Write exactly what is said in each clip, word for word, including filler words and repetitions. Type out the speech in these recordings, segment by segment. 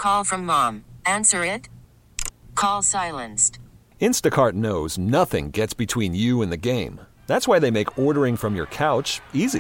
call from mom. Answer it. Call silenced. Instacart knows nothing gets between you and the game. That's why they make ordering from your couch easy.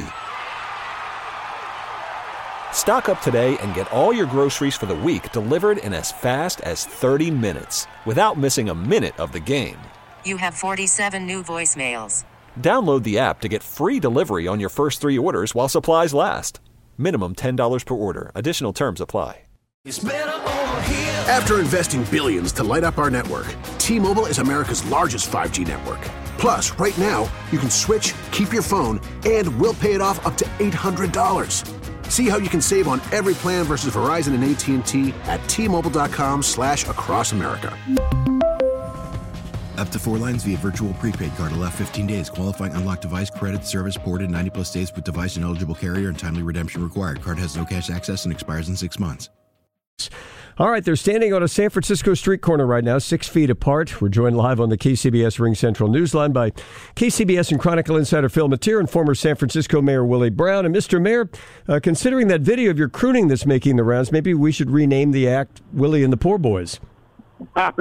Stock up today and get all your groceries for the week delivered in as fast as thirty minutes without missing a minute of the game. You have forty-seven new voicemails. Download the app to get free delivery on your first three orders while supplies last. Minimum ten dollars per order. Additional terms apply. It's better over here. After investing billions to light up our network, T-Mobile is America's largest five G network. Plus, right now, you can switch, keep your phone, and we'll pay it off up to eight hundred dollars. See how you can save on every plan versus Verizon and A T and T at T-Mobile.com slash across America. Up to four lines via virtual prepaid card. Allow fifteen days. Qualifying unlocked device credit service ported ninety plus days with device and eligible carrier and timely redemption required. Card has no cash access and expires in six months. All right, they're standing on a San Francisco street corner right now, six feet apart. We're joined live on the K C B S Ring Central Newsline by K C B S and Chronicle insider Phil Matier and former San Francisco Mayor Willie Brown. And Mister Mayor, uh, considering that video of your crooning that's making the rounds, maybe we should rename the act Willie and the Poor Boys. And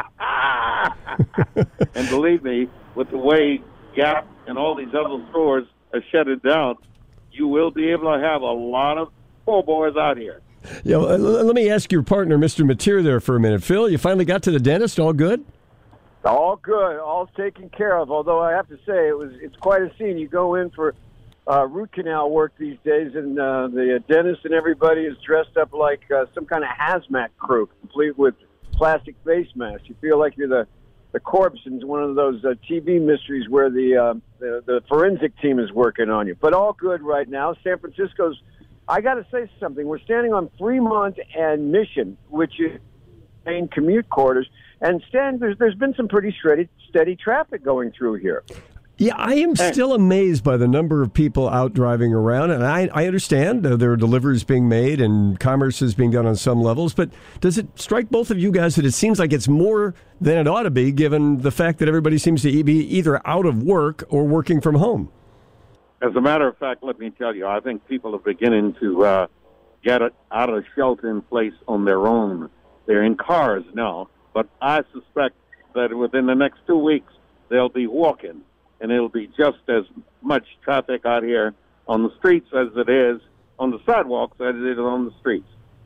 believe me, with the way Gap and all these other stores are shutting down, you will be able to have a lot of poor boys out here. Yeah, well, let me ask your partner, Mister Matier, there for a minute. Phil, you finally got to the dentist? All good? All good. All taken care of. Although I have to say, it was it's quite a scene. You go in for uh, root canal work these days, and uh, the dentist and everybody is dressed up like uh, some kind of hazmat crew, complete with plastic face masks. You feel like you're the, the corpse in one of those uh, T V mysteries where the, uh, the the forensic team is working on you. But all good right now. San Francisco's, I got to say something. We're standing on Fremont and Mission, which is main commute corridors, and Stan, there's, there's been some pretty steady, steady traffic going through here. Yeah, I am still amazed by the number of people out driving around, and I, I understand uh, there are deliveries being made and commerce is being done on some levels, but does it strike both of you guys that it seems like it's more than it ought to be, given the fact that everybody seems to be either out of work or working from home? As a matter of fact, let me tell you, I think people are beginning to uh, get it out of shelter in place on their own. They're in cars now, but I suspect that within the next two weeks, they'll be walking, and it'll be just as much traffic out here on the streets as it is on the sidewalks as it is on the streets.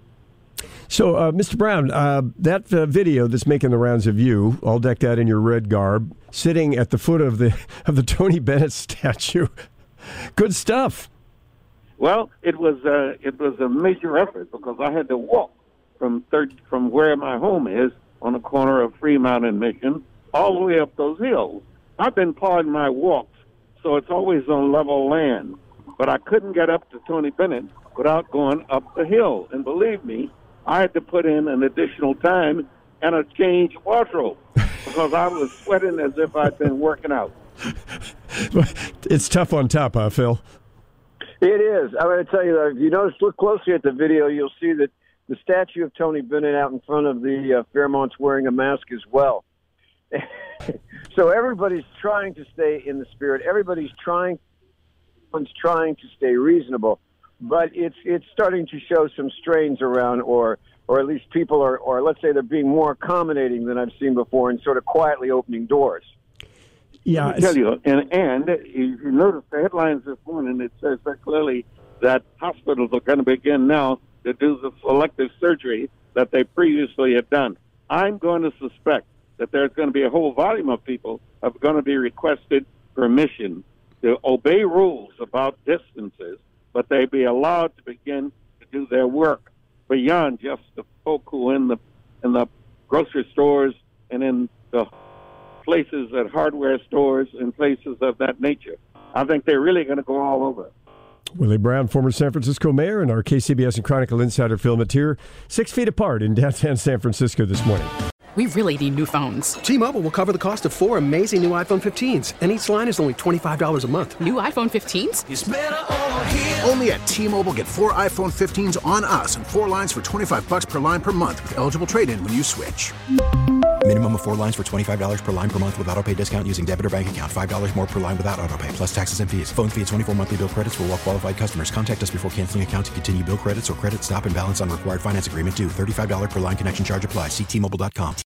So, uh, Mister Brown, uh, that uh, video that's making the rounds of you, all decked out in your red garb, sitting at the foot of the of the Tony Bennett statue, good stuff. Well, it was uh, it was a major effort because I had to walk from third, from where my home is on the corner of Fremont and Mission all the way up those hills. I've been plotting my walks, so it's always on level land. But I couldn't get up to Tony Bennett without going up the hill. And believe me, I had to put in an additional time and a change wardrobe because I was sweating as if I'd been working out. It's tough on top, huh, Phil? It is. I'm going to tell you, if you notice, look closely at the video, you'll see that the statue of Tony Bennett out in front of the uh, Fairmont's wearing a mask as well. So everybody's trying to stay in the spirit. Everybody's trying, everyone's trying to stay reasonable, but it's it's starting to show some strains around, or or at least people are, or let's say they're being more accommodating than I've seen before, and sort of quietly opening doors. Yeah, Let me tell you, and and if you notice the headlines this morning, it says very clearly that hospitals are going to begin now to do the selective surgery that they previously had done. I'm going to suspect that there's going to be a whole volume of people that are going to be requested permission to obey rules about distances, but they be allowed to begin to do their work beyond just the folk who are in the in the grocery stores and in the places at hardware stores and places of that nature. I think they're really going to go all over. Willie Brown, former San Francisco mayor, and our K C B S and Chronicle insider Phil Matier, six feet apart in downtown San Francisco this morning. We really need new phones. T-Mobile will cover the cost of four amazing new iPhone fifteens, and each line is only twenty-five dollars a month. New iPhone fifteens? It's better over here. Only at T-Mobile, get four iPhone fifteens on us and four lines for twenty-five bucks per line per month with eligible trade-in when you switch. Minimum of four lines for twenty-five dollars per line per month with autopay discount using debit or bank account. five dollars more per line without autopay, plus taxes and fees. Phone fee at twenty-four monthly bill credits for well qualified customers. Contact us before canceling account to continue bill credits or credit stop and balance on required finance agreement due. thirty-five dollars per line connection charge applies. See T Mobile dot com.